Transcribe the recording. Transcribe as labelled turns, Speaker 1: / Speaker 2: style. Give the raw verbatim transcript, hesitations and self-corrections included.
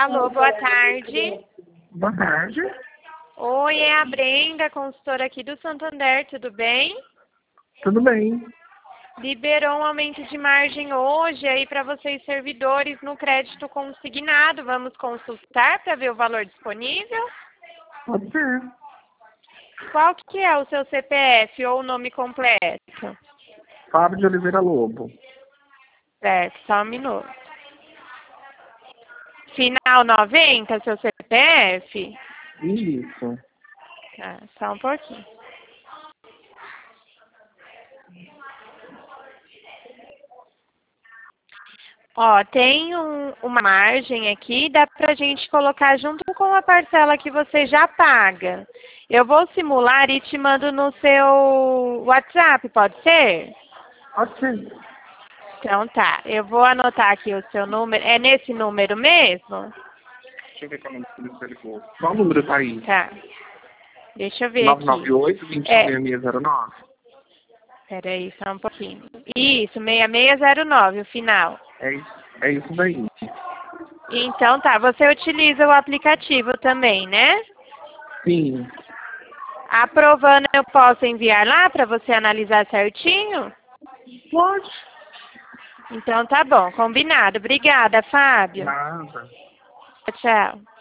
Speaker 1: Alô, boa tarde.
Speaker 2: Boa tarde.
Speaker 1: Oi, é a Brenda, consultora aqui do Santander, tudo bem?
Speaker 2: Tudo bem.
Speaker 1: Liberou um aumento de margem hoje aí para vocês servidores no crédito consignado. Vamos consultar para ver o valor disponível?
Speaker 2: Pode ser.
Speaker 1: Qual que é o seu C P F ou o nome completo?
Speaker 2: Fábio de Oliveira Lobo.
Speaker 1: Certo, só um minuto. Final noventa, seu C P F?
Speaker 2: Isso.
Speaker 1: Tá, só um pouquinho. Ó, tem um, uma margem aqui, dá pra gente colocar junto com a parcela que você já paga. Eu vou simular e te mando no seu WhatsApp, pode ser?
Speaker 2: Pode ser.
Speaker 1: Então tá, eu vou anotar aqui o seu número. É nesse número mesmo?
Speaker 2: Deixa eu ver qual é o número que ele falou. Qual número tá aí?
Speaker 1: Tá. Deixa eu ver
Speaker 2: nove
Speaker 1: aqui.
Speaker 2: nove oito, dois
Speaker 1: É,
Speaker 2: seis seis zero nove.
Speaker 1: peraí, só um pouquinho. Isso, seis seis zero nove, o final.
Speaker 2: É isso, é isso daí.
Speaker 1: Então tá, você utiliza o aplicativo também, né?
Speaker 2: Sim.
Speaker 1: Aprovando, eu posso enviar lá para você analisar certinho?
Speaker 2: Pode.
Speaker 1: Então tá bom, combinado. Obrigada, Fábio.
Speaker 2: Nada.
Speaker 1: Tchau.